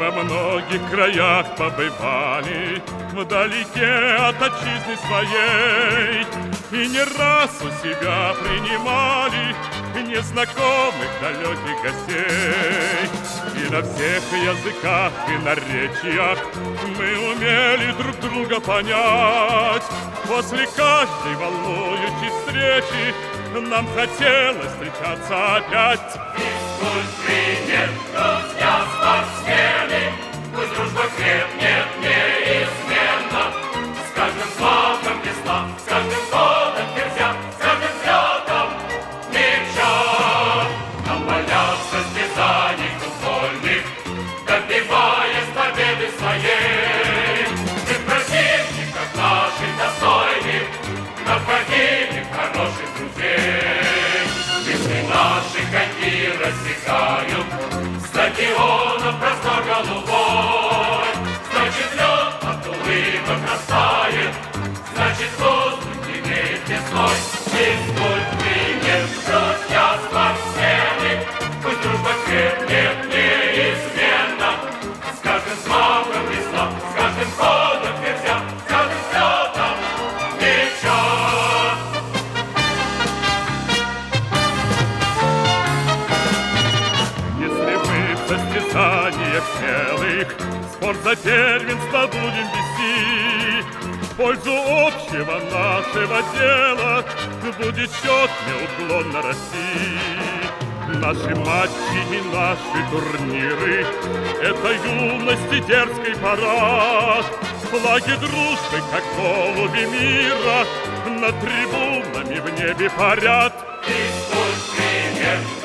во многих краях побывали, вдалеке от отчизны своей, и не раз у себя принимали незнакомых далеких гостей. И на всех языках и наречиях мы умели друг друга понять. После каждой волнующей встречи нам хотелось встречаться опять. Физкульт-тренер, друзья, спортсмены, пусть дружба крепнет неизменно. С каждым взмахом весна, с каждым ходом дерзя, с каждым взлетом мяча. Нам полях состязаний футбольных, добиваясь победы своей. Мы в противниках наших достойных находили хороших друзей. Если наши коньки рассекают стадионов простор голубой, значит лед от улыбок растает, значит воздух имеет весной. Физкульт-тренер, друзья, спортсмены, пусть дружба крепнет неизменно. С каждым взмахом весна, с каждым ходом дерзя, с каждым взлетом мяча. В состязаниях смелых спор за первенство будем вести. В пользу общего нашего дела будет счет неуклонно расти. Наши матчи и наши турниры — это юности дерзкий парад. Флаги дружбы, как голуби мира, над трибунами в небе парят. Физкульт-тренер,